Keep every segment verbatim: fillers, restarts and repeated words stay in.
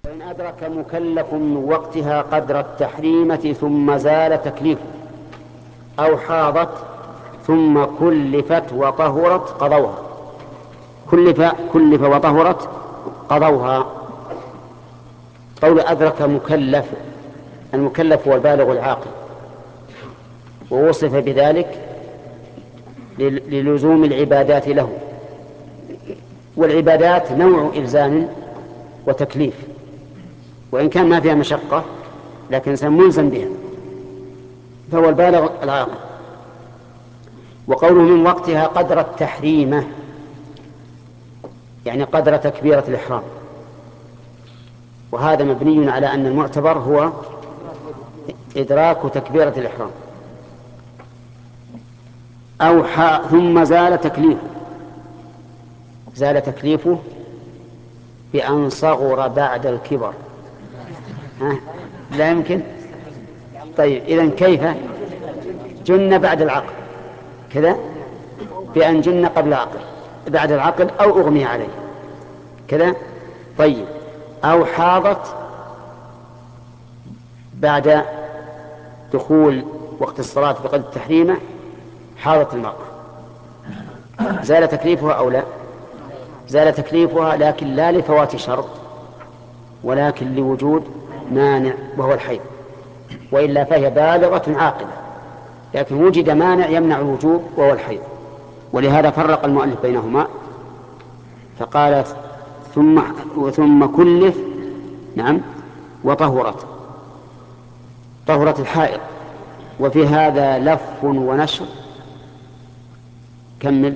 فإن أدرك مكلف من وقتها قدر التحريمة ثم زال تكليفه أو حاضت ثم كلفت وطهرت قضوها. كلف, كلف وطهرت قضوها. قول أدرك مكلف، المكلف هو البالغ العاقل، ووصف بذلك للزوم العبادات له، والعبادات نوع إلزام وتكليف، وإن كان ما فيها مشقة لكن ملزم بها، فهو البالغ العاقل. وقوله من وقتها قدر التحريمة يعني قدر تكبيرة الإحرام، وهذا مبني على أن المعتبر هو إدراك تكبيرة الإحرام. أو ثم زال تكليفه، زال تكليفه بأن صغر بعد الكبر. ها؟ لا يمكن. طيب إذن كيف؟ جن بعد العقل كذا، بأن جن قبل العقل بعد العقل أو أغمي عليه كذا. طيب أو حاضت بعد دخول وقت الصلاة بقدر التحريمة، حاضت المرأة، زال تكليفها أو لا؟ زال تكليفها، لكن لا لفوات شرط ولكن لوجود مانع وهو الحيض، وإلا فهي بالغة عاقلة، لكن وجد مانع يمنع الوجوب وهو الحيض، ولهذا فرق المؤلف بينهما فقال ثم ثم كلف نعم وطهرت، طهرت الحائض. وفي هذا لف ونشر. كمل.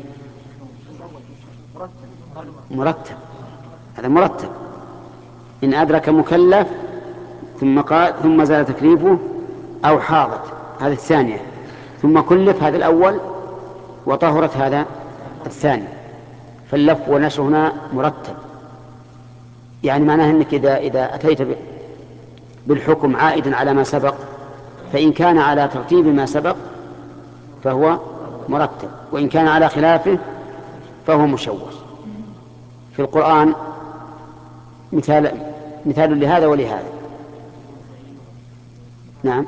مرتب، هذا مرتب. إن أدرك مكلف ثم قال ثم زال تكليفه أو حاضت، هذه الثانية، ثم كلف هذا الأول، وطهرت هذا الثاني. فاللف والنشر هنا مرتب، يعني معناه أنك إذا, إذا أتيت بالحكم عائدا على ما سبق، فإن كان على ترتيب ما سبق فهو مرتب، وإن كان على خلافه فهو مشوش. في القرآن مثال مثال لهذا ولهذا. نعم.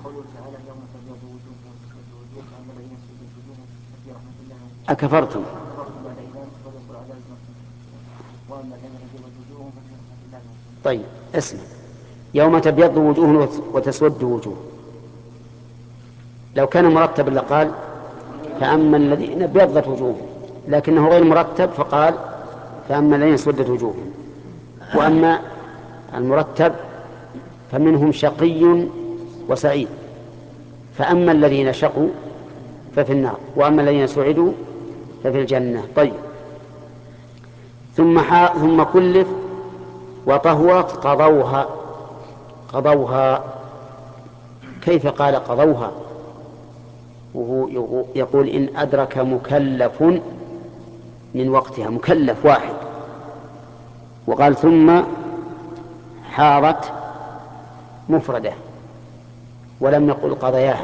أكفرتم. طيب اسمع، يوم تبيض وجوه وتسود وجوه، لو كان مرتبا لقال فأما الذين ابيضت وجوههم، لكنه غير مرتب فقال فأما الذين اسودت وجوههم. وأما المرتب فمنهم شقي وسعيد، فأما الذين شقوا ففي النار وأما الذين سعدوا ففي الجنة. طيب ثم ثم كلف وطهرت قضوها. قضوها كيف قال قضوها وهو يقول إن أدرك مكلف من وقتها، مكلف واحد، وقال ثم حاضت مفردة ولم يقل قضياها،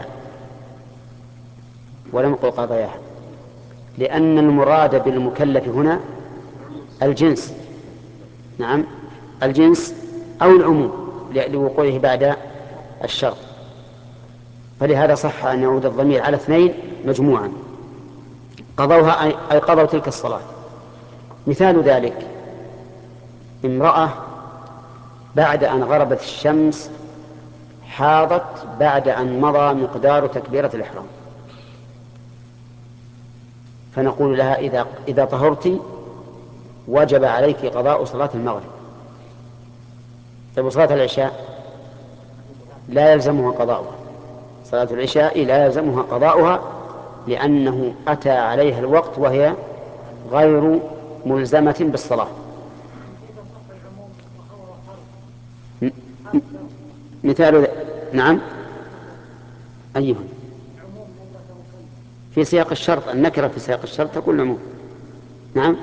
ولم يقل قضياها، لأن المراد بالمكلف هنا الجنس. نعم الجنس أو العموم لوقوعه بعد الشرط، فلهذا صح أن يعود الضمير على اثنين مجموعا. قضوها أي قضوا تلك الصلاة. مثال ذلك امرأة بعد أن غربت الشمس حاضت بعد أن مضى مقدار تكبيرة الإحرام، فنقول لها إذا, إذا طهرت وجب عليك قضاء صلاة المغرب. طيب صلاة العشاء لا يلزمها قضاؤها، صلاة العشاء لا يلزمها قضاؤها لأنه أتى عليها الوقت وهي غير ملزمة بالصلاة. مثال نعم أيها في سياق الشرط، النكرة في سياق الشرط تكون العموم. نعم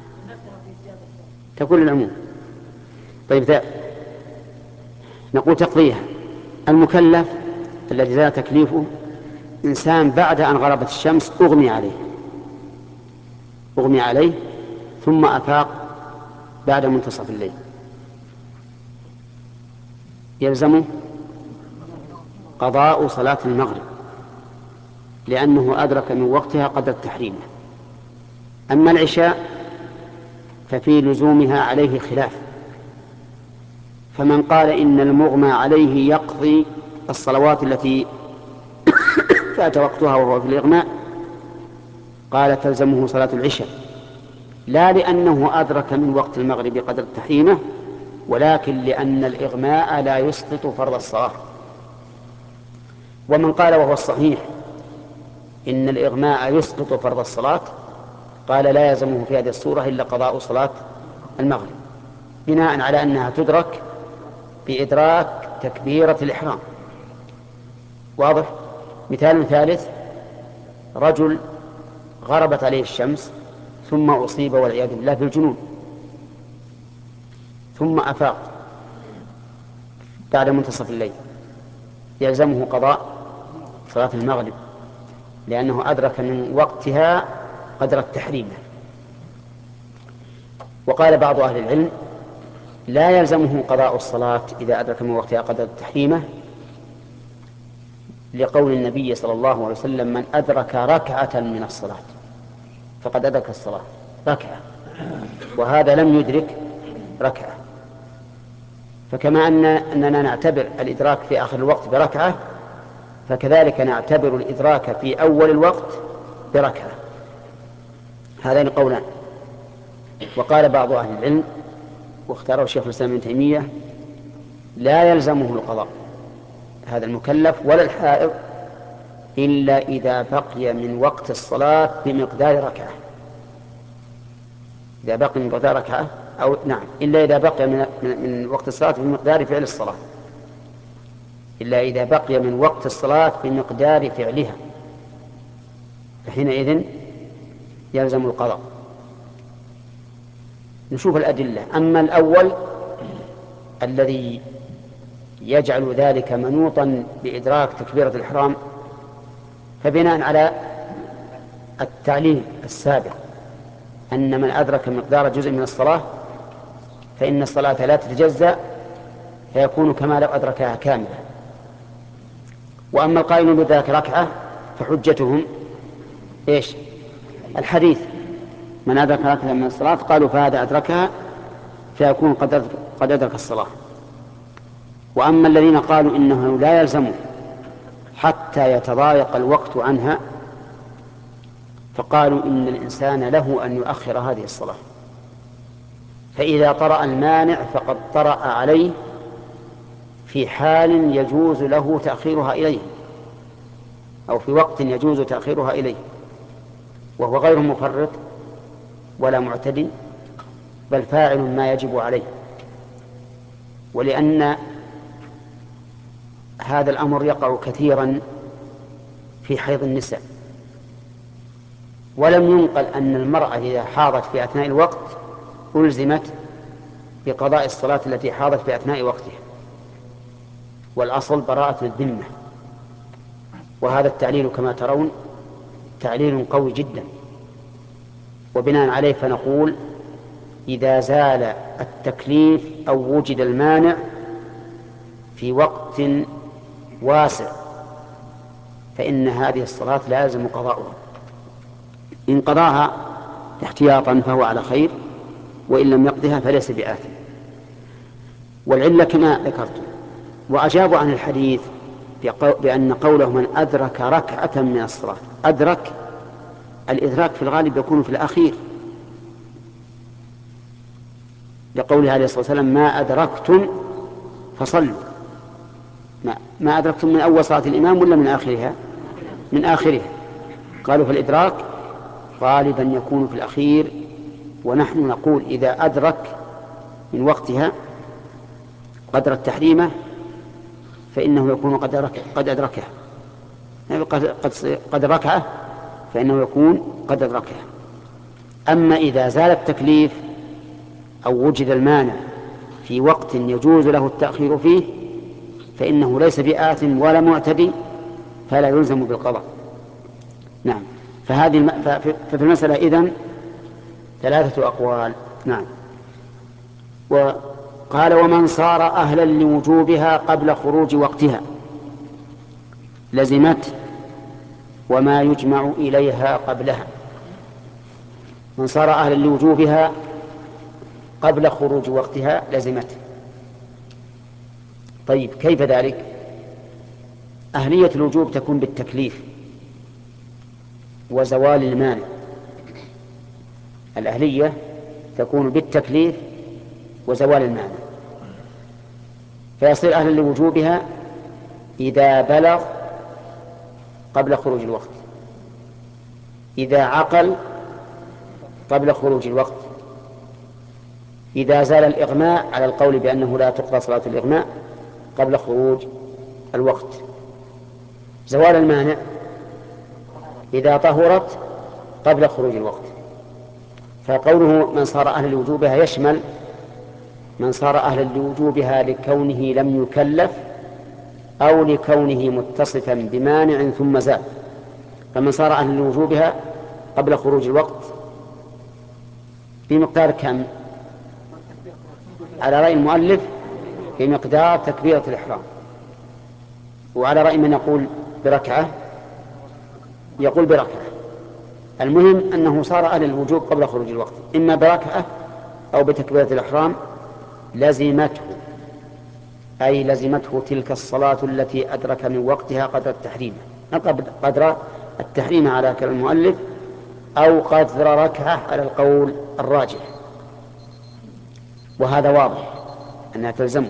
تكون العموم. طيب نقول تقضيها. المكلف الذي زال تكليفه إنسان بعد أن غربت الشمس أغمي عليه أغمي عليه ثم أفاق بعد منتصف الليل، يلزمه قضاء صلاة المغرب لأنه أدرك من وقتها قدر التحريم. أما العشاء ففي لزومها عليه خلاف، فمن قال إن المغمى عليه يقضي الصلوات التي فات وقتها وهو في الإغماء قال تلزمه صلاة العشاء، لا لأنه أدرك من وقت المغرب قدر التحريمة، ولكن لأن الإغماء لا يسقط فرض الصلاة. ومن قال وهو الصحيح إن الإغماء يسقط فرض الصلاة قال لا يلزمه في هذه الصورة إلا قضاء صلاة المغرب، بناء على أنها تدرك بإدراك تكبيرة الإحرام. واضح؟ مثال ثالث: رجل غربت عليه الشمس ثم أصيب والعياذ بالله بالجنون ثم أفاق بعد منتصف الليل، يلزمه قضاء صلاة المغرب لأنه أدرك من وقتها قدر التحريم. وقال بعض أهل العلم لا يلزمه قضاء الصلاة إذا أدرك من وقتها قدر التحريمة، لقول النبي صلى الله عليه وسلم: من أدرك ركعة من الصلاة فقد أدرك الصلاة، ركعة، وهذا لم يدرك ركعة. فكما أن أننا نعتبر الإدراك في آخر الوقت بركعة، فكذلك نعتبر الإدراك في أول الوقت بركعة. هذان قولان. وقال بعض أهل العلم واختاره الشيخ الإسلام ابن تيمية لا يلزمه القضاء هذا المكلف ولا الحائض إلا إذا بقي من وقت الصلاة بمقدار ركعة، إذا بقي من مقدار ركعة أو نعم إلا إذا بقي من, من وقت الصلاة بمقدار فعل الصلاة، إلا إذا بقي من وقت الصلاة بمقدار فعلها، فحينئذ يلزم القضاء. نشوف الأدلة. أما الأول الذي يجعل ذلك منوطا بإدراك تكبيرة الإحرام، فبناء على التعليل السابق أن من أدرك مقدار جزء من الصلاة فإن الصلاة لا تتجزأ، فيكون كما لو أدركها كاملة. وأما القائلون بذلك ركعة فحجتهم إيش؟ الحديث: من أدرك ركعة من الصلاة قالوا فهذا أدركها فيكون قد قد أدرك الصلاة. وأما الذين قالوا إنه لا يلزمه حتى يتضايق الوقت عنها فقالوا إن الإنسان له أن يؤخر هذه الصلاة، فإذا طرأ المانع فقد طرأ عليه في حال يجوز له تأخيرها إليه، أو في وقت يجوز تأخيرها إليه، وهو غير مفرط ولا معتدي بل فاعل ما يجب عليه. ولأن هذا الأمر يقع كثيرا في حيض النساء، ولم ينقل أن المرأة إذا حاضت في أثناء الوقت ألزمت بقضاء الصلاة التي حاضت في أثناء وقتها، والأصل براءة الذمة. وهذا التعليل كما ترون تعليل قوي جدا، وبناء عليه فنقول إذا زال التكليف أو وجد المانع في وقت واسع فإن هذه الصلاة لا يلزم قضاؤها، إن قضاها احتياطا فهو على خير، وإن لم يقضها فليس بآثم. والعلة كما ذكرت. وأجابوا عن الحديث بأن قوله من أدرك ركعة من الصلاة، أدرك الإدراك في الغالب يكون في الأخير، لقوله عليه الصلاة والسلام ما أدركتم فصلوا. ما, ما أدركتم من أول صلاة الإمام ولا من آخرها؟ من آخرها. قالوا فالإدراك غالبا يكون في الأخير، ونحن نقول إذا أدرك من وقتها قدر التحريمة فإنه يكون قد أدركه قد أدركه قد, قد ركعه فإنه يكون قد أدركه. أما إذا زال التكليف أو وجد المانع في وقت يجوز له التأخير فيه فإنه ليس بآثم ولا معتدي، فلا يلزم بالقضاء. نعم. فهذه الم... ففي المسألة إذن ثلاثة أقوال. نعم. قال ومن صار أهلا لوجوبها قبل خروج وقتها لزمت وما يجمع إليها قبلها. من صار أهلا لوجوبها قبل خروج وقتها لزمته. طيب كيف ذلك؟ أهلية الوجوب تكون بالتكليف وزوال المانع. الأهلية تكون بالتكليف وزوال المانع، فيصير أهلا لوجوبها إذا بلغ قبل خروج الوقت، إذا عقل قبل خروج الوقت، إذا زال الإغماء على القول بأنه لا تقضى صلاة الإغماء قبل خروج الوقت. زوال المانع إذا طهرت قبل خروج الوقت. فقوله من صار أهلا لوجوبها يشمل من صار أهلا لوجوبها لكونه لم يكلف أو لكونه متصفا بمانع ثم زال. فمن صار أهلا لوجوبها قبل خروج الوقت بمقدار كم؟ على رأي المؤلف بمقدار تكبيرة الإحرام، وعلى رأي من يقول بركعة يقول بركعة. المهم أنه صار أهل الوجوب قبل خروج الوقت إما بركعة أو بتكبيرة الإحرام لزمته، أي لزمته تلك الصلاة التي أدرك من وقتها قدر التحريم قدر التحريم على كلام المؤلف، أو قدر ركعة على القول الراجح. وهذا واضح أنها تلزمه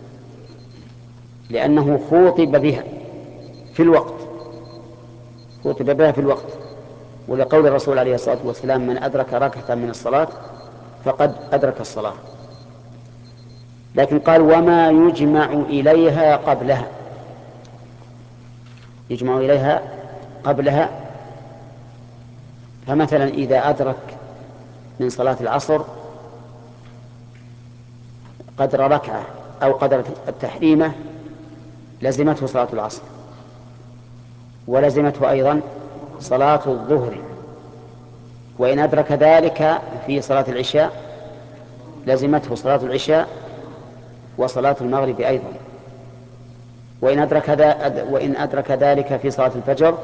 لأنه خوطب بها في الوقت خوطب بها في الوقت ولقول الرسول عليه الصلاة والسلام من أدرك ركعة من الصلاة فقد أدرك الصلاة. لكن قال وما يجمع إليها قبلها، يجمع إليها قبلها. فمثلا إذا أدرك من صلاة العصر قدر ركعة أو قدر التحريمة لزمته صلاة العصر، ولزمته أيضا صلاة الظهر، وإن أدرك ذلك في صلاة العشاء لزمته صلاة العشاء وصلاة المغرب أيضا، وإن أدرك, وإن أدرك ذلك في صلاة الفجر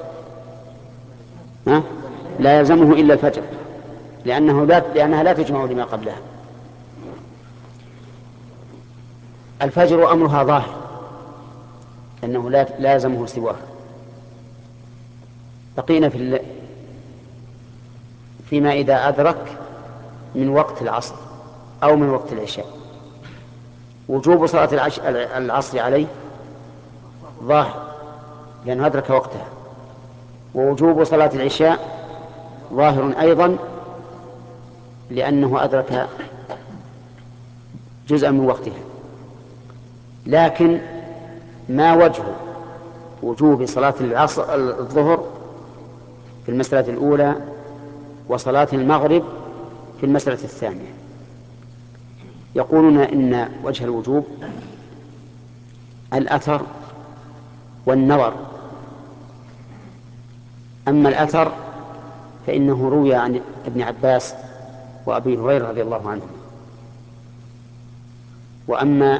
لا يلزمه إلا الفجر لأنه لا لأنها لا تجمع لما قبلها. الفجر أمرها ظاهر أنه لا لازمه سواها. بقينا في فيما إذا أدرك من وقت العصر أو من وقت العشاء. وجوب صلاة العصر عليه ظاهر لأنه أدرك وقتها، ووجوب صلاة العشاء ظاهر أيضا لأنه أدرك جزءا من وقتها. لكن ما وجه وجوب صلاة العصر الظهر في المسألة الأولى وصلاة المغرب في المسألة الثانية؟ يقولون إن وجه الوجوب الأثر والنظر. أما الأثر فإنه روي عن ابن عباس وأبي هريرة رضي الله عنهم. وأما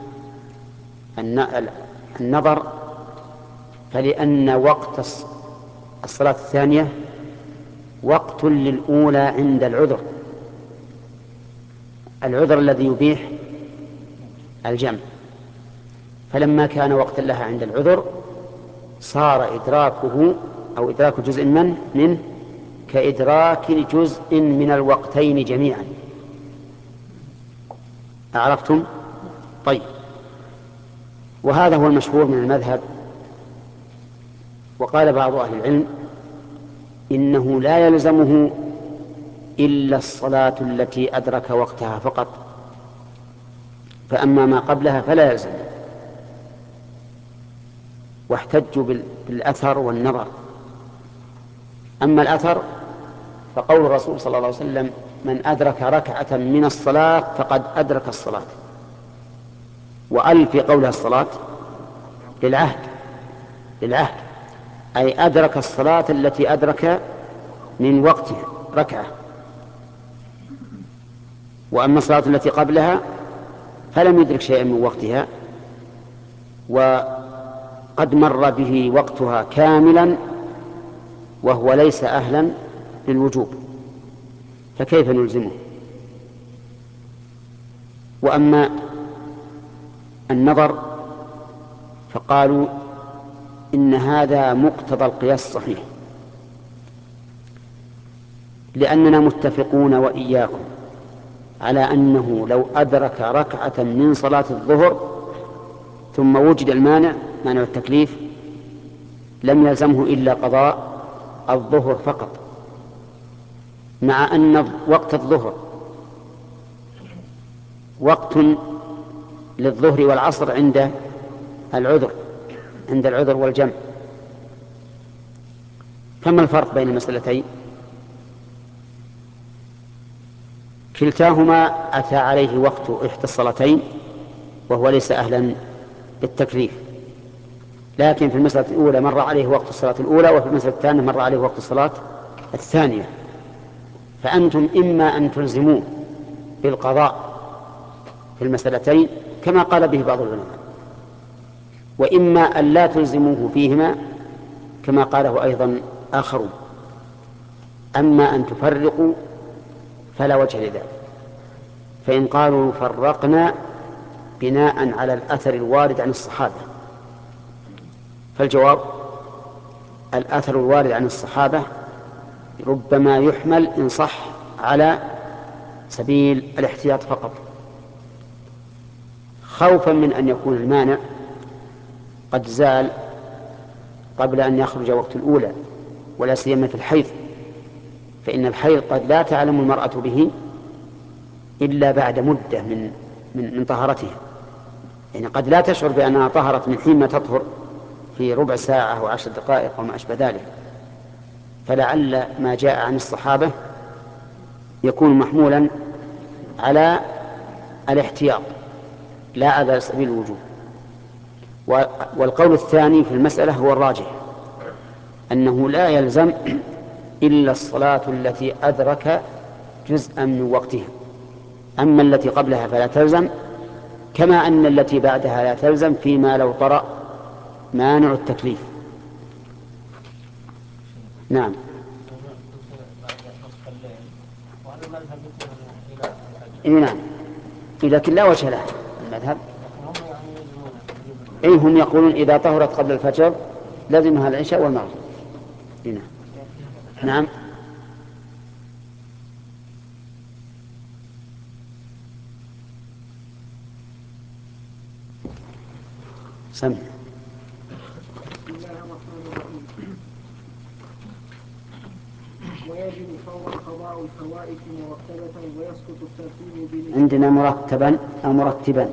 النظر فلأن وقت الصلاة الثانية وقت للأولى عند العذر، العذر الذي يبيح الجمع، فلما كان وقتا لها عند العذر صار إدراكه أو إدراك جزء من منه كإدراك جزء من الوقتين جميعا. أعرفتم؟ طيب، وهذا هو المشهور من المذهب. وقال بعض أهل العلم إنه لا يلزمه إلا الصلاة التي أدرك وقتها فقط، فأما ما قبلها فلا يلزم. واحتجوا بالأثر والنظر. أما الأثر فقول الرسول صلى الله عليه وسلم من أدرك ركعة من الصلاة فقد أدرك الصلاة، وأل في قولها الصلاة للعهد للعهد أي أدرك الصلاة التي أدرك من وقتها ركعة. وأما الصلاة التي قبلها فلم يدرك شيئا من وقتها وقد مر به وقتها كاملا وهو ليس أهلا للوجوب، فكيف نلزمه؟ وأما النظر فقالوا إن هذا مقتضى القياس الصحيح، لأننا متفقون وإياكم على أنه لو أدرك ركعة من صلاة الظهر ثم وجد المانع مانع التكليف لم يلزمه إلا قضاء الظهر فقط، مع أن وقت الظهر وقت للظهر والعصر عند العذر عند العذر والجمع. فما الفرق بين المسألتين؟ كلتاهما أتى عليه وقت إحدى الصلاتين وهو ليس أهلا بالتكليف، لكن في المسألة الأولى مر عليه وقت الصلاة الأولى وفي المسألة الثانية مر عليه وقت الصلاة الثانية، فأنتم إما أن تلزموه بالقضاء في المسألتين كما قال به بعض العلماء، وإما أن لا تلزموه فيهما كما قاله أيضا آخرون. أما أن تفرقوا فلا وجه لذلك، فإن قالوا فرقنا بناء على الأثر الوارد عن الصحابة فالجواب الأثر الوارد عن الصحابة ربما يحمل إن صح على سبيل الاحتياط فقط، خوفا من أن يكون المانع قد زال قبل أن يخرج وقت الأولى، ولا سيما في الحيض، فإن الحيض قد لا تعلم المرأة به إلا بعد مدة من من, من طهارتها، يعني قد لا تشعر بأنها طهرت من حين ما تطهر في ربع ساعة أو عشر دقائق أو ما أشبه ذلك، فلعل ما جاء عن الصحابة يكون محمولا على الاحتياط لا على سبيل الوجوب. والقول الثاني في المسألة هو الراجح، أنه لا يلزم إلا الصلاة التي أدرك جزءا من وقتها، أما التي قبلها فلا تلزم، كما أن التي بعدها لا تلزم فيما لو طرأ مانع التكليف. نعم. إيه نعم، لكن لا وجه له المذهب. إيه هم يقولون إذا طهرت قبل الفجر لازمها العشاء والمغرب. نعم. نعم. سمع. بسم الله الرحمن الرحيم. ويجب فورا قضاء الفوائد مرتبة ويسقط الترتيب بنسبة. عندنا مرتبا أو مرتبا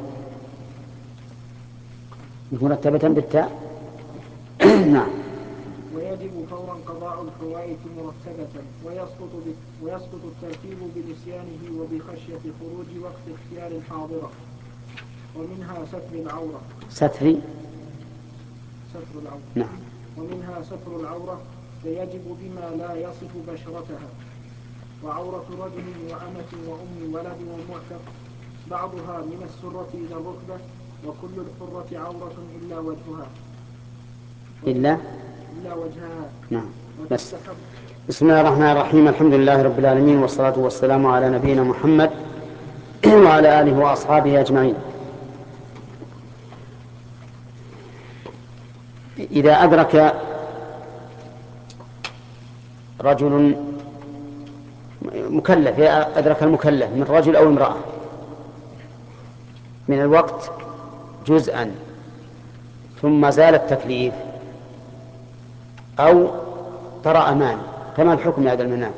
مرتبة بالتاء. نعم. ويجب فورا قضاء الفوائد مرتبة ويسقط ويسقط الترتيب بنسيانه وبخشية خروج وقت اختيار الحاضرة، ومنها ستر العورة. ستر ستر العورة. نعم. ومنها ستر العورة فيجب بما لا يصف بشرتها، وعورة رجل وأمة وأم ولد ومعتق بعضها من السرة إلى الركبة، وكل الحرة عورة إلا وجهها إلا إلا وجهها. نعم. بس. بسم الله الرحمن الرحيم، الحمد لله رب العالمين، والصلاة والسلام على نبينا محمد وعلى آله وأصحابه أجمعين. إذا أدرك رجل مكلف أدرك المكلف من رجل أو امرأة من الوقت جزءا ثم زال التكليف أو طرأ مانع، فما الحكم هذا المنام؟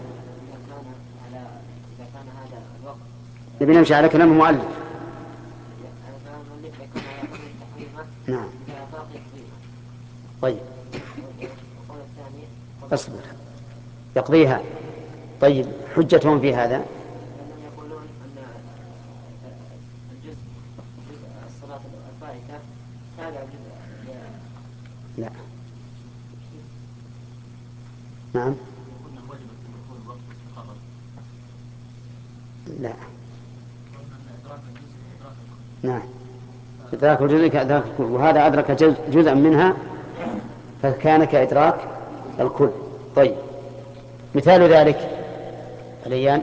إذا كان هذا الوقت نبي نمشي على كلام المؤلف. نعم. طيب اصبر يقضيها. طيب حجتهم في هذا يقولون أن الجزء جزء الصلاة الفائتة تابع جزء. لا. نعم. لا. نعم. إدراك الجزء كإدراك الكل، وهذا أدرك جزء جزءا منها فكان كإدراك الكل. طيب مثال ذلك عليان.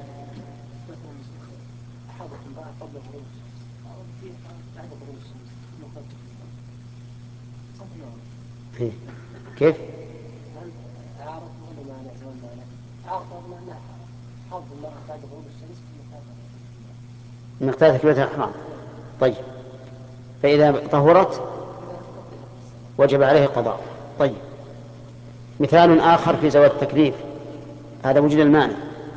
كيف؟ مقدار تكبيرة الإحرام. طيب فإذا طهرت وجب عليه القضاء. طيب مثال آخر في زوال التكليف، هذا وجد المانع.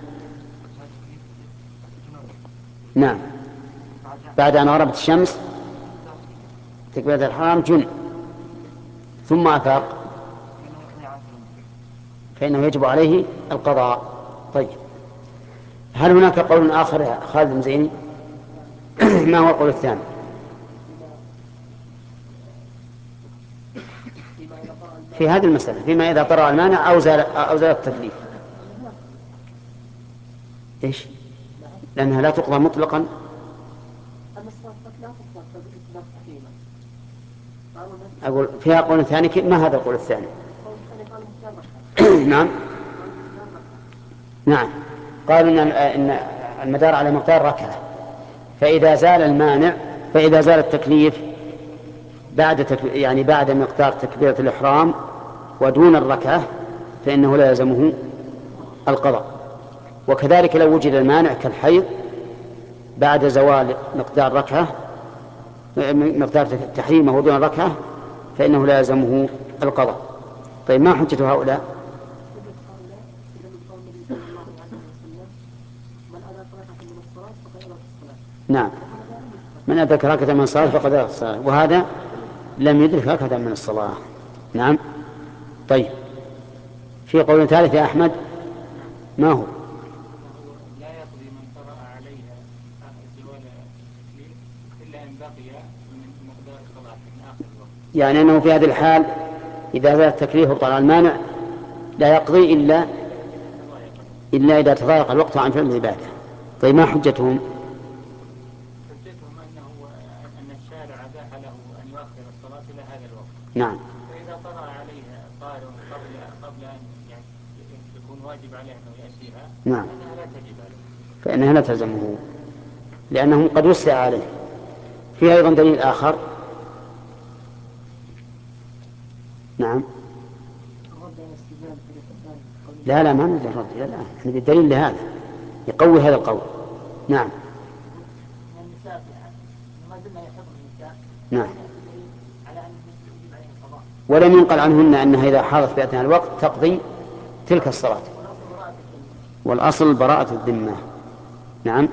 نعم بعد أن غربت الشمس تكبيرة الإحرام جن ثم أفاق فإنه يجب عليه القضاء. طيب هل هناك قول آخر يا خالد المزيني؟ ما هو القول الثاني؟ في هذه المسألة فيما إذا طرأ المانع أو زال أو زال التكليف. إيش؟ لأنها لا تقضى مطلقا. أقول فيها قول ثاني. ما هذا القول الثاني؟ نعم نعم قالوا إن إن المدار على مقدار ركعة، فإذا زال المانع فإذا زال التكليف بعد تك... يعني بعد مقدار تكبيرة الإحرام ودون الركعة فإنه لا يلزمه القضاء. وكذلك لو وجد المانع كالحيض بعد زوال مقدار ركعة مقدار تحريمه ودون الركعة فإنه لا يلزمه القضاء. طيب ما حجة هؤلاء؟ نعم من أدرك ركعة من الصلاة فقد أدرك الصلاة، وهذا لم يدرك ركعة من الصلاة. نعم. طيب في قول ثالث يا أحمد، ما هو؟ لا يقضي من طرأ عليها زوال التكليف إلا أن بقي من مقدار الصلاة من آخر الوقت. يعني أنه في هذه الحال إذا زال التكليف وطلع المانع لا يقضي إلا إلا إذا تضايق الوقت عن فعل العبادة. طيب ما حجتهم؟ حجتهم أنه أن الشارع أباح له أن يؤخر الصلاة إلى هذا الوقت. نعم. فإذا طرأ عليها طارئ قبل قبل أن يعني يكون واجب عليه أنه يأتيها نعم فإنها لا تجب عليه. فإنها لا تلزمه لأنه قد وسع عليه. في أيضا دليل آخر. نعم. لا لا ما نرجع رد لا لا احنا بالدليل لهذا يقوي هذا القول. نعم. نعم. ولم ينقل عنهن أنها إذا حاضت في أثناء الوقت تقضي تلك الصلاة، والأصل براءة الذمة. نعم.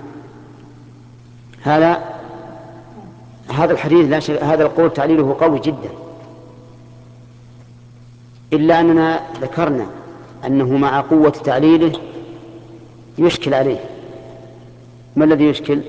هذا هذا الحديث لا شيء هذا القول تعليله قوي جدا، إلا أننا ذكرنا أنه مع قوة تعليله يشكل عليه. ما الذي يشكل؟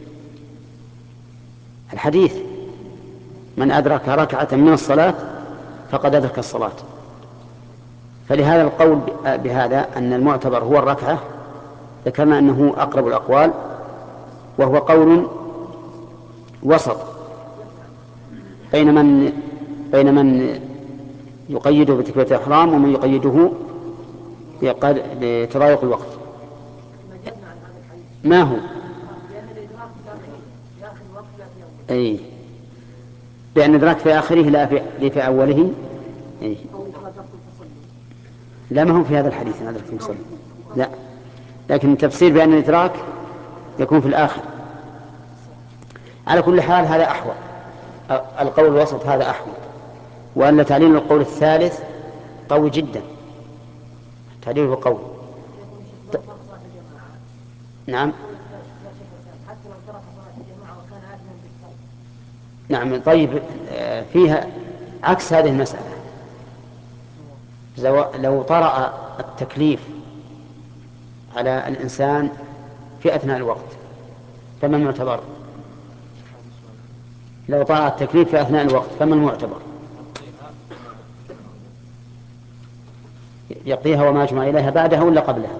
الحديث من أدرك ركعة من الصلاة فقد أدرك الصلاة. فلهذا القول بهذا أن المعتبر هو الركعة ذكرنا أنه أقرب الأقوال، وهو قول وسط بين من بين من يقيده بتكبيرة الإحرام ومن يقيده لتضايق الوقت. ما هو؟ أي بأن إدراك في آخره لا في, في أوله. أي لا ما هو في هذا الحديث أن أدرك في المصلي، لا، لكن التفسير بأن الإدراك يكون في الآخر. على كل حال هذا أحوط، القول الوسط هذا أحوط، وأن تعليل القول الثالث قوي جدا، تعليله قوي. ط... نعم نعم. طيب فيها عكس هذه المسألة، لو طرأ التكليف على الإنسان في أثناء الوقت فما المعتبر؟ لو طرأ التكليف في أثناء الوقت فما المعتبر؟ يقضيها وما يجمع إليها بعدها ولا قبلها؟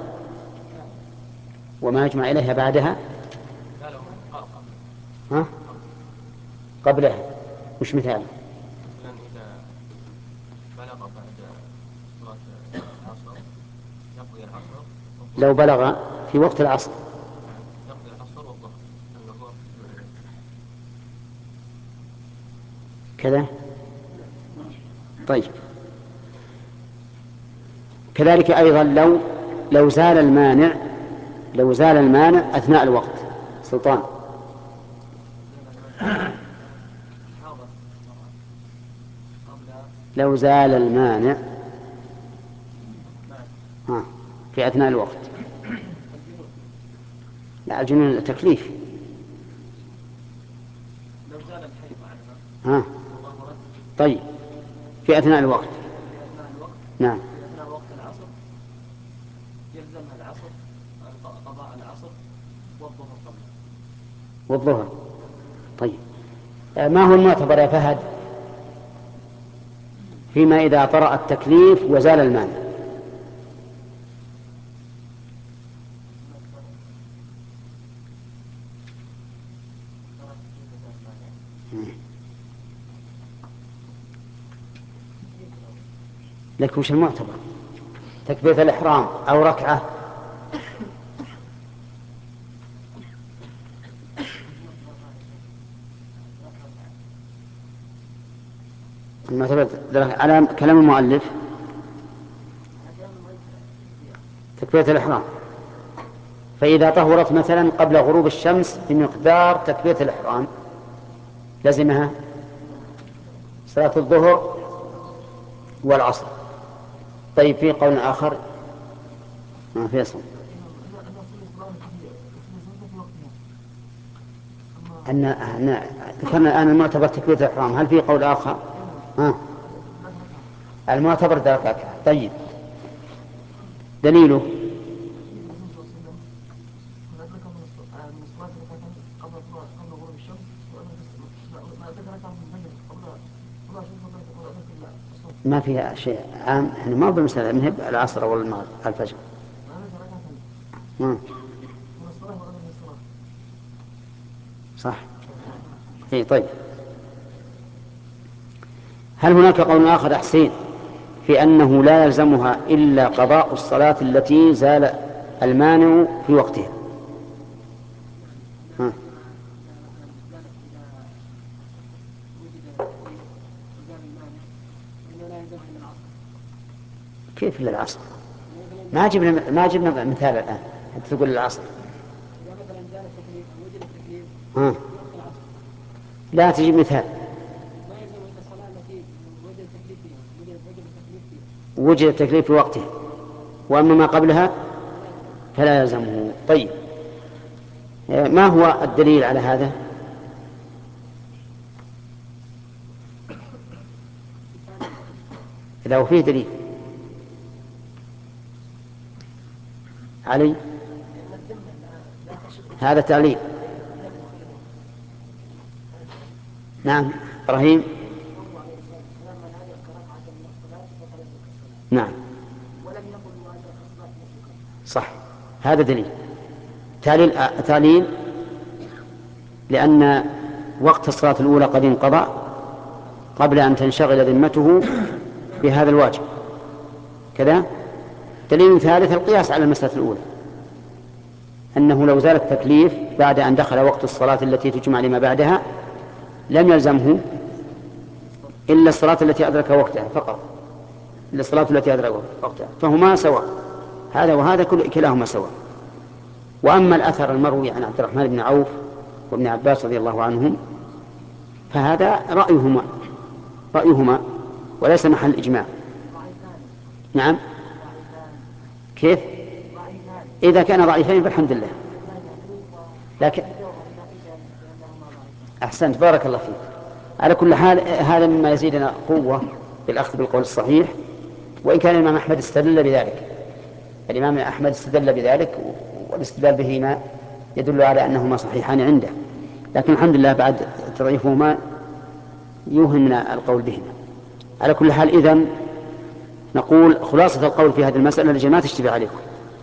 وما يجمع إليها بعدها ها؟ قبلها وش مثاله؟ مثلا إذا بلغ بعد صلاة العصر يقضي العصر والظهر. لو بلغ في وقت العصر يقضي العصر والظهر لأن الظهر كذا. طيب كذلك أيضا لو لو زال المانع لو زال المانع أثناء الوقت. سلطان. لو زال المانع ها في أثناء الوقت. لا الجنون تكليف. لو زال الحيض عنها ها طيب في أثناء الوقت. في أثناء الوقت نعم في أثناء وقت العصر يلزمها العصر قضاء العصر والظهر قبله. والظهر. طيب ما هو المعتبر يا فهد فيما إذا طرأ التكليف وزال المانع؟ لك وش المعتبر؟ تكبيرة الإحرام أو ركعة؟ المعتبر على كلام المؤلف تكبيرة الإحرام. فإذا طهرت مثلا قبل غروب الشمس بمقدار تكبيرة الإحرام لزمها صلاة الظهر والعصر. طيب في قول آخر ما في أصل أن أن ذكرنا الآن المعتبر تكبيرة الإحرام. هل في قول آخر؟ ها المعتبر ذلك. طيب دليله ما فيها شيء عام. احنا ما بمثال منهب العصر ولا المغرب الفجر. صح. اي طيب هل هناك قول آخر حسين في أنه لا يلزمها إلا قضاء الصلاة التي زال المانع في وقتها؟ ها. كيف للعصر؟ ما جبنا ما جبنا مثال الآن حتى تقول العصر. ها. لا تجيب مثال. وجد التكليف في وقته وأما ما قبلها فلا يلزمه. طيب ما هو الدليل على هذا؟ إذا هو فيه دليل علي هذا تعليل. نعم إبراهيم. نعم صح هذا دليل تعليل تعليل لأن وقت الصلاة الأولى قد انقضى قبل أن تنشغل ذمته بهذا الواجب كذا. دليل ثالث القياس على المسألة الأولى أنه لو زال التكليف بعد أن دخل وقت الصلاة التي تجمع لما بعدها لم يلزمه إلا الصلاة التي أدرك وقتها فقط إلا الصلاة التي أدرك وقتها فهما سواء. هذا وهذا كلاهما سواء. وأما الأثر المروي عن عبد الرحمن بن عوف وابن عباس رضي الله عنهم فهذا رأيهما رأيهما وليس محل إجماع. نعم كيف؟ إذا كان ضعيفين فالحمد لله. لكن أحسنت بارك الله فيك. على كل حال هذا مما يزيدنا قوة بالأخذ بالقول الصحيح وإن كان الإمام أحمد استدل بذلك. الإمام أحمد استدل بذلك والاستدلال بهما يدل على أنهما صحيحان عنده لكن الحمد لله بعد تضعيفهما يوهمنا القول بهما. على كل حال إذن نقول خلاصة القول في هذه المسألة لجي ما تشتبه عليكم.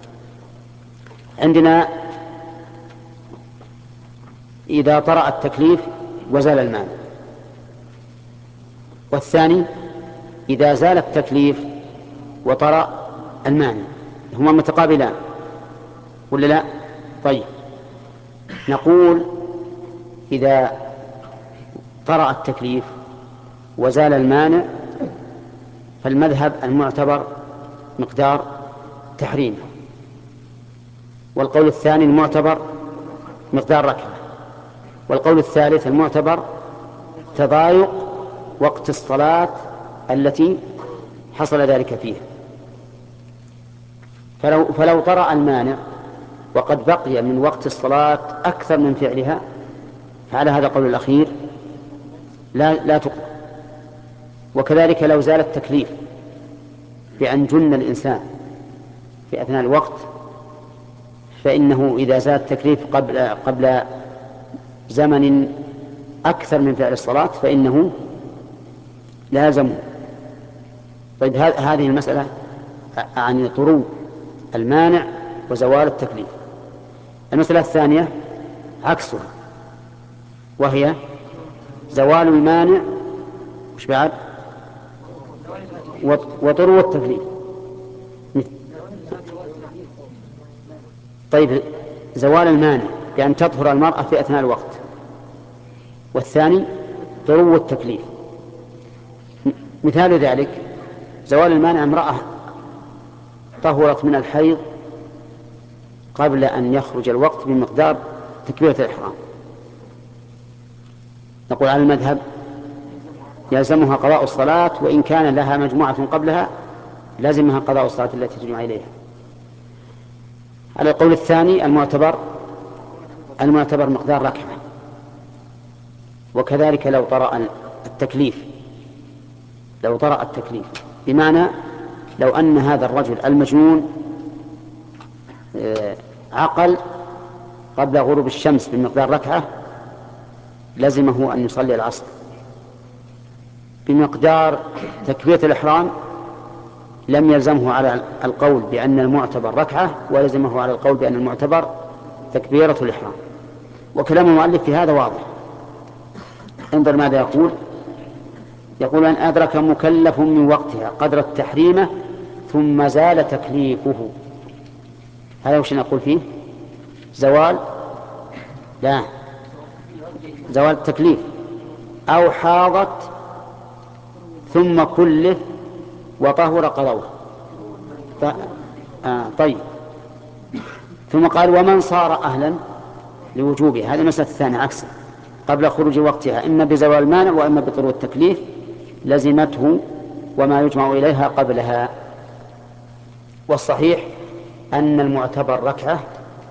عندنا إذا طرأ التكليف وزال المانع والثاني إذا زال التكليف وطرأ المانع، هما متقابلان ولا لا؟ طيب، نقول إذا طرأ التكليف وزال المانع فالمذهب المعتبر مقدار تحريمه، والقول الثاني المعتبر مقدار ركعة، والقول الثالث المعتبر تضايق وقت الصلاة التي حصل ذلك فيها. فلو, فلو طرأ المانع وقد بقي من وقت الصلاة أكثر من فعلها فعلى هذا القول الأخير لا, لا تقضى. وكذلك لو زال التكليف بأن جن الإنسان في أثناء الوقت فإنه إذا زال التكليف قبل, قبل زمن أكثر من فعل الصلاة فإنه لازمه. طيب، هذه المسألة عن طرو المانع وزوال التكليف. المسألة الثانية عكسها، وهي زوال المانع مش بعد وطرو التكليف. طيب، زوال المانع بأن تطهر المرأة في أثناء الوقت، والثاني طرو التكليف. مثال ذلك زوال المانع امرأة طهرت من الحيض قبل أن يخرج الوقت بمقدار تكبيرة الإحرام، نقول على المذهب يلزمها قضاء الصلاة، وإن كان لها مجموعة قبلها لازمها قضاء الصلاة التي تجمع إليها. على القول الثاني المعتبر المعتبر مقدار ركعة. وكذلك لو طرأ التكليف لو طرأ التكليف بمعنى لو أن هذا الرجل المجنون عقل قبل غروب الشمس بمقدار ركعة لزمه أن يصلي العصر بمقدار تكبيرة الإحرام، لم يلزمه على القول بأن المعتبر ركعة، ولزمه على القول بأن المعتبر تكبيرة الإحرام. وكلام المؤلف في هذا واضح. انظر ماذا يقول. يقول أن أدرك مكلف من وقتها قدر التحريمة ثم زال تكليفه. هذا وش نقول فيه؟ زوال لا زوال التكليف، أو حاضت ثم كلف وطهر قضوه. ف... آه طيب، ثم قال ومن صار أهلا لوجوبه. هذه المسألة الثانية عكسه، قبل خروج وقتها إما بزوال المانع وإما بطرو التكليف لزمته وما يجمع إليها قبلها. والصحيح أن المعتبر ركعة،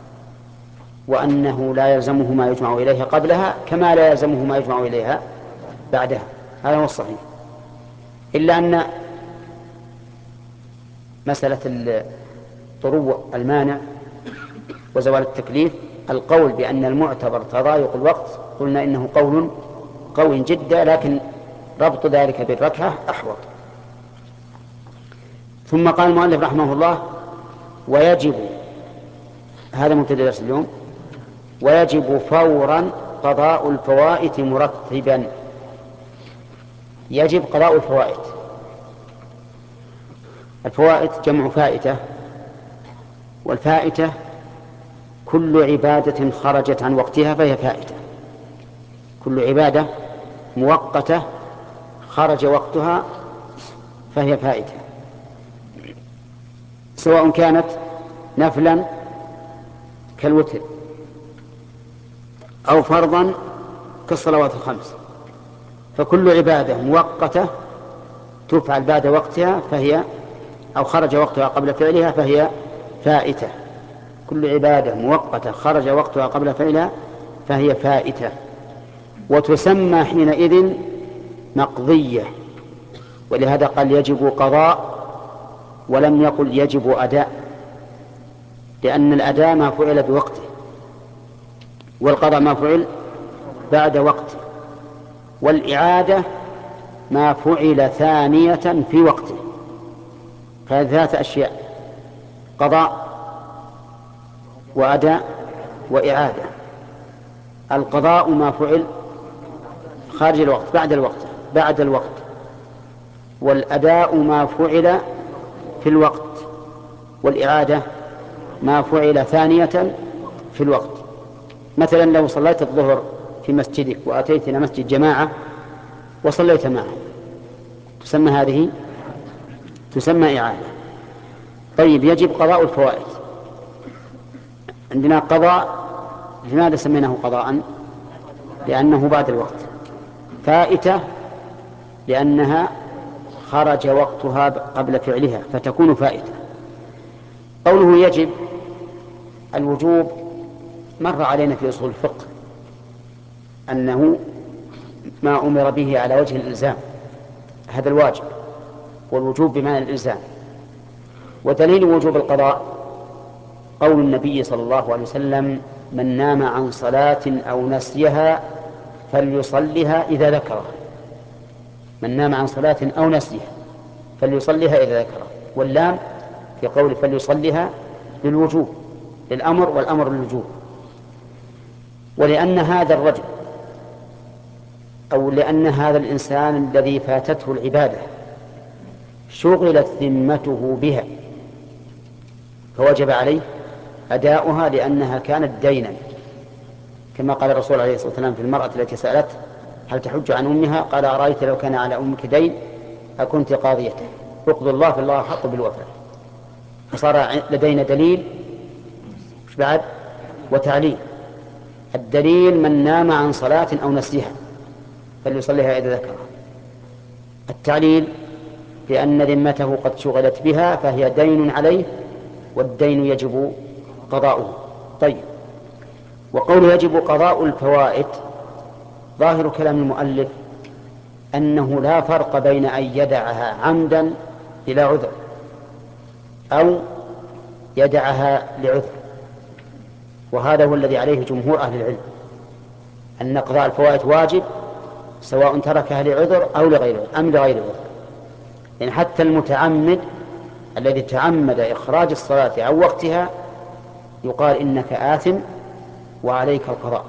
وأنه لا يلزمه ما يجمع إليها قبلها كما لا يلزمه ما يجمع إليها بعدها. هذا هو الصحيح، إلا أن مسألة طرو المانع وزوال التكليف القول بأن المعتبر تضايق الوقت قلنا إنه قول قوي جدا، لكن ربط ذلك بالركعة أحوط. ثم قال المؤلف رحمه الله ويجب، هذا مبتدأ درس اليوم، ويجب فورا قضاء الفوائت مرتبا. يجب قضاء الفوائت. الفوائت جمع فائتة، والفائتة كل عبادة خرجت عن وقتها فهي فائتة. كل عبادة مؤقتة خرج وقتها فهي فائتة، سواء كانت نفلا كالوتر أو فرضا كالصلوات الخمس. فكل عبادة مؤقتة تفعل بعد وقتها فهي أو خرج وقتها قبل فعلها فهي فائتة. كل عبادة مؤقتة خرج وقتها قبل فعلها فهي فائتة، وتسمى حينئذ مقضية. ولهذا قال يجب قضاء ولم يقل يجب أداء، لأن الأداء ما فعل بوقته والقضاء ما فعل بعد وقته، والإعادة ما فعل ثانية في وقته. فهذه ثلاثة أشياء: قضاء وأداء وإعادة. القضاء ما فعل خارج الوقت بعد الوقت بعد الوقت والأداء ما فعل في الوقت، والإعادة ما فعل ثانية في الوقت. مثلا لو صليت الظهر في مسجدك وأتيت إلى مسجد جماعة وصليت معهم، تسمى هذه تسمى إعادة. طيب، يجب قضاء الفوائد. عندنا قضاء، لماذا سميناه قضاء؟ لأنه بعد الوقت. فائتة لأنها خرج وقتها قبل فعلها فتكون فائتة. قوله يجب، الوجوب مر علينا في أصول الفقه أنه ما أمر به على وجه الإلزام، هذا الواجب، والوجوب بمعنى الإلزام. ودليل وجوب القضاء قول النبي صلى الله عليه وسلم: من نام عن صلاة أو نسيها فليصلها إذا ذكرها. من نام عن صلاة أو نسيها فليصلها إذا ذكرها. واللام في قول فليصلها للوجوب، للأمر، والأمر للوجوب. ولأن هذا الرجل أو لأن هذا الإنسان الذي فاتته العبادة شغلت ذمته بها فوجب عليه أداؤها لأنها كانت دينا، كما قال الرسول عليه الصلاة والسلام في المرأة التي سألت: هل تحج عن أمها؟ قال: أرأيت لو كان على أمك دين أكنت قاضيته؟ اقضوا الله فالله حق بالوفاء. فصار لدينا دليل مش بعد وتعليل. الدليل: من نام عن صلاة أو نسيها فليصليها إذا ذكرها. التعليل: لأن ذمته قد شغلت بها فهي دين عليه، والدين يجب قضاؤه. طيب، وقول يجب قضاء الفوائد ظاهر كلام المؤلف أنه لا فرق بين أن يدعها عمدا إلى عذر أو يدعها لعذر، وهذا هو الذي عليه جمهور أهل العلم، أن قضاء الفوائد واجب سواء تركها لعذر أو لغير أم لغير عذر. يعني حتى المتعمد الذي تعمد إخراج الصلاة عن وقتها يقال إنك آثم وعليك القضاء.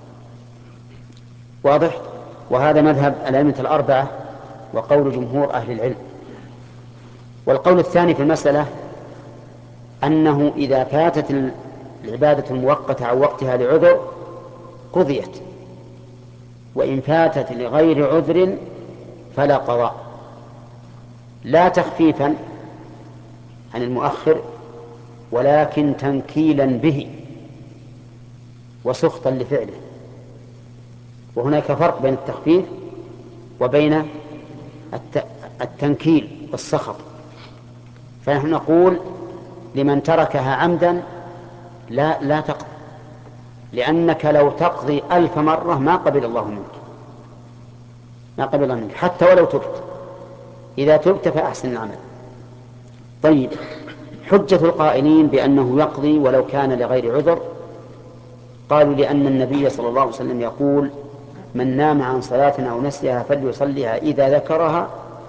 واضح؟ وهذا مذهب الأئمة الأربعة وقول جمهور أهل العلم. والقول الثاني في المسألة أنه إذا فاتت العبادة المؤقتة عن وقتها لعذر قضيت، وإن فاتت لغير عذر فلا قضاء، لا تخفيفا عن المؤخر ولكن تنكيلا به وسخطا لفعله. وهناك فرق بين التخفيف وبين التنكيل والسخط. فنحن نقول لمن تركها عمدا لا لا تقضي، لأنك لو تقضي ألف مرة ما قبل الله منك، ما قبل الله منك حتى ولو تبت. إذا تبت فأحسن العمل. طيب، حجة القائلين بأنه يقضي ولو كان لغير عذر قالوا لأن النبي صلى الله عليه وسلم يقول: من نام عن صلاة أو نسيها فليصليها إذا ذكرها.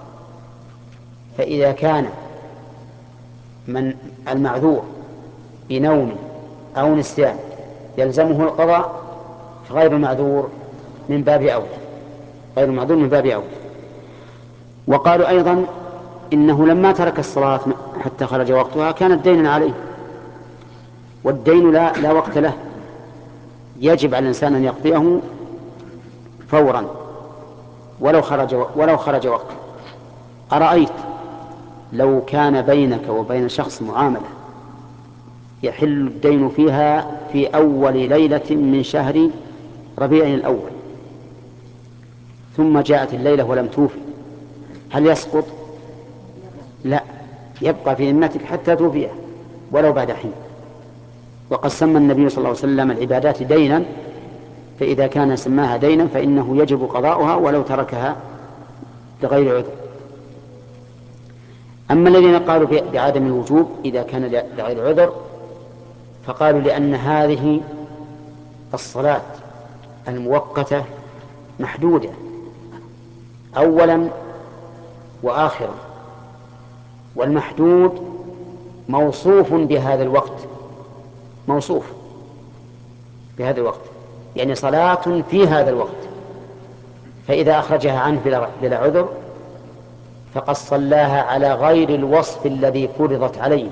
فإذا كان من المعذور بنوم أو نسيان يلزمه القضاء فغير المعذور من باب أولى، غير المعذور من باب أولى. وقالوا أيضا إنه لما ترك الصلاة حتى خرج وقتها كانت دينا عليه، والدين لا, لا وقت له، يجب على الإنسان أن يقضيه فورا ولو خرج ولو خرج وقته. أرأيت لو كان بينك وبين شخص معاملة يحل الدين فيها في أول ليلة من شهر ربيع الأول ثم جاءت الليلة ولم توفي، هل يسقط؟ لا، يبقى في ذمتك حتى توفيه ولو بعد حين. وقد سمى النبي صلى الله عليه وسلم العبادات دينا، فإذا كان سماها دينا فإنه يجب قضاؤها ولو تركها لغير عذر. أما الذين قالوا بعدم الوجوب إذا كان لغير عذر فقالوا لأن هذه الصلاة المؤقتة محدودة أولا وآخرا، والمحدود موصوف بهذا الوقت، موصوف بهذا الوقت، يعني صلاة في هذا الوقت، فإذا أخرجها عنه بلا عذر فقد صلاها على غير الوصف الذي فرضت عليه،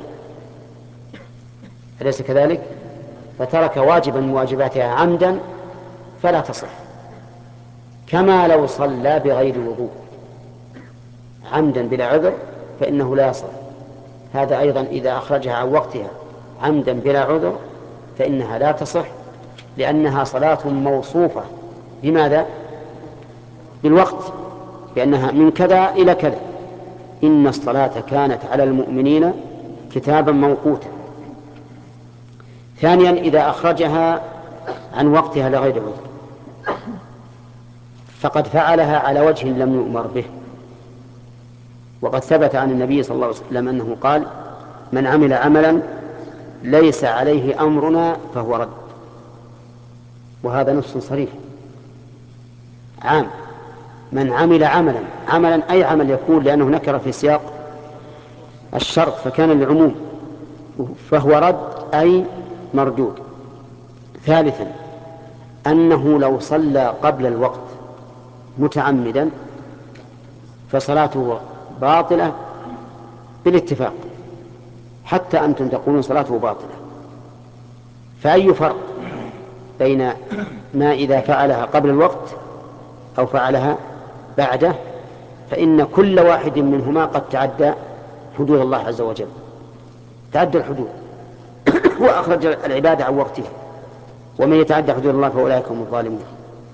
أليس كذلك؟ فترك واجبا من واجباتها عمدا فلا تصح، كما لو صلى بغير وضوء عمدا بلا عذر فإنه لا يصح. هذا أيضا إذا أخرجها عن وقتها عمدا بلا عذر فإنها لا تصح، لأنها صلاة موصوفة بماذا؟ بالوقت، بأنها من كذا إلى كذا، إن الصلاة كانت على المؤمنين كتابا موقوتا. ثانيا إذا أخرجها عن وقتها لغير عذر فقد فعلها على وجه لم يؤمر به، وقد ثبت عن النبي صلى الله عليه وسلم أنه قال: من عمل عملا ليس عليه أمرنا فهو رد. وهذا نص صريح عام، من عمل عملا، عملا أي عمل يكون، لأنه نكر في سياق الشرط فكان للعموم، فهو رد أي مردود. ثالثا أنه لو صلى قبل الوقت متعمدا فصلاته باطلة بالاتفاق، حتى أنتم تقولون صلاته باطلة. فأي فرق بين ما إذا فعلها قبل الوقت أو فعلها بعده؟ فإن كل واحد منهما قد تعدى حدود الله عز وجل، تعدى الحدود وأخرج العبادة عن وقتها، ومن يتعدى حدود الله فأولئك هم الظالمون.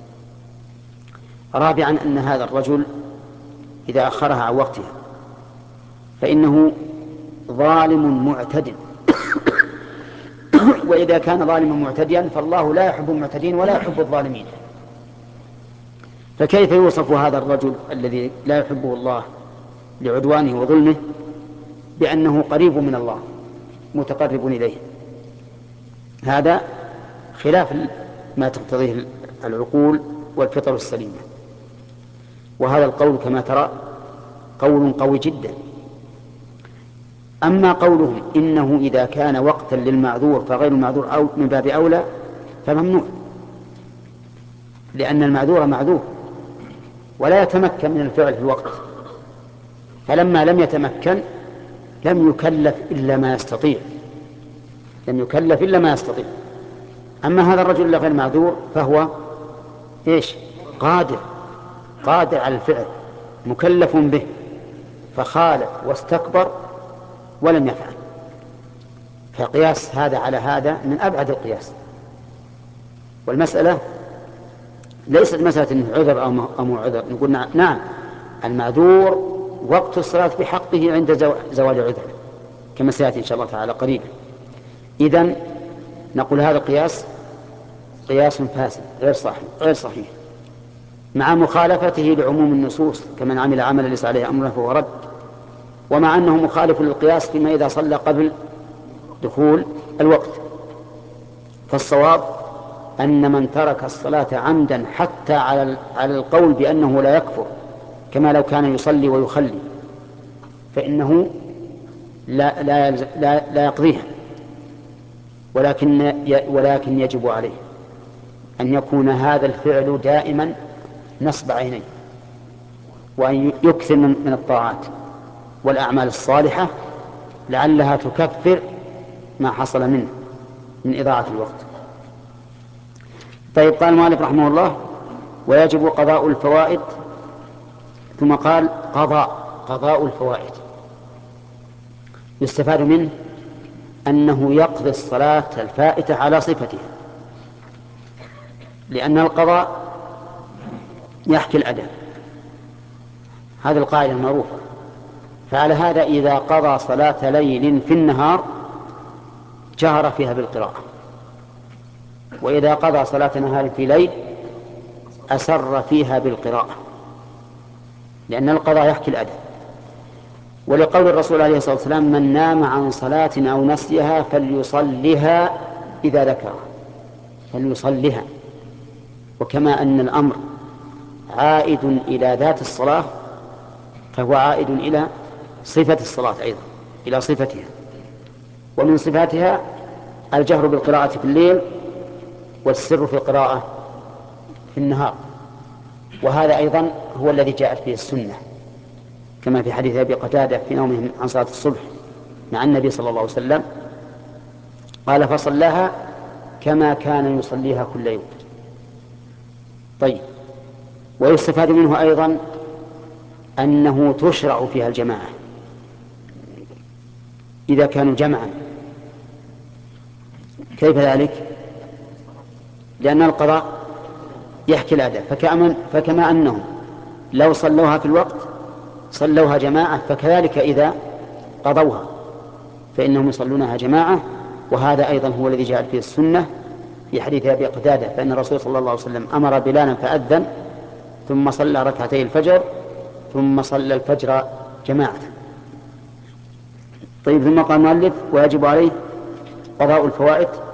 رابعا أن هذا الرجل إذا أخرها عن وقتها فإنه ظالم معتد، وإذا كان ظالما معتديا فالله لا يحب المعتدين ولا يحب الظالمين، فكيف يوصف هذا الرجل الذي لا يحبه الله لعدوانه وظلمه بأنه قريب من الله متقرب إليه؟ هذا خلاف ما تقتضيه العقول والفطر السليمة. وهذا القول كما ترى قول قوي جدا. أما قولهم إنه إذا كان وقتا للمعذور فغير المعذور أو من باب أولى فممنوع، لأن المعذور معذور ولا يتمكن من الفعل في الوقت، فلما لم يتمكن لم يكلف إلا ما يستطيع، لم يكلف إلا ما يستطيع. أما هذا الرجل غير معذور فهو إيش؟ قادر، قادر على الفعل، مكلف به، فخالف واستكبر ولم يفعل. فقياس هذا على هذا من أبعد القياس. والمسألة ليست مسألة إنه عذر أو مو عذر، نقول نعم المعذور وقت الصلاة بحقه عند زوال عذر كما سيأتي إن شاء الله تعالى قريبا. إذن نقول هذا القياس قياس فاسد غير صحيح غير صحيح مع مخالفته لعموم النصوص كمن عمل عملا ليس عليه أمرنا فهو رد، ومع أنه مخالف للقياس فيما إذا صلى قبل دخول الوقت. فالصواب أن من ترك الصلاة عمدا حتى على على القول بأنه لا يكفر كما لو كان يصلي ويخلي فإنه لا لا لا, لا يقضيها، ولكن ولكن يجب عليه أن يكون هذا الفعل دائما نصب عينيه، وأن يكثر من الطاعات والأعمال الصالحة لعلها تكفر ما حصل منه من إضاعة الوقت. طيب، قال المؤلف رحمه الله: ويجب قضاء الفوائد. ثم قال: قضاء قضاء الفوائد يستفاد منه أنه يقضي الصلاة الفائتة على صفتها، لأن القضاء يحكي الأداء، هذه القاعدة المعروفة. فعلى هذا إذا قضى صلاة ليل في النهار جهر فيها بالقراءة، وإذا قضى صلاة نهار في ليل أسر فيها بالقراءة، لأن القضاء يحكي الأداء. ولقول الرسول عليه الصلاة والسلام: من نام عن صلاة أو نسيها فليصلها إذا ذكرها، فليصلها. وكما أن الأمر عائد إلى ذات الصلاة فهو عائد إلى صفة الصلاة أيضا، إلى صفتها، ومن صفاتها الجهر بالقراءة في الليل والسر في القراءة في النهار. وهذا أيضا هو الذي جاءت به السنة، كما في حديث أبي قتادة في نومه عن صلاة الصبح مع النبي صلى الله عليه وسلم، قال فصلاها كما كان يصليها كل يوم. طيب، ويستفاد منه أيضا أنه تشرع فيها الجماعة إذا كانوا جمعا. كيف ذلك؟ لأن القضاء يحكي الأداء، فكما, فكما أنهم لو صلوها في الوقت صلوها جماعة، فكذلك إذا قضوها فإنهم يصلونها جماعة. وهذا أيضا هو الذي جاءت فيه السنة في حديث أبي قتادة، فإن الرسول صلى الله عليه وسلم أمر بلالا فأذن ثم صلى ركعتي الفجر ثم صلى الفجر جماعة. طيب، ثم قال المؤلف ويجب عليه قضاء الفوائد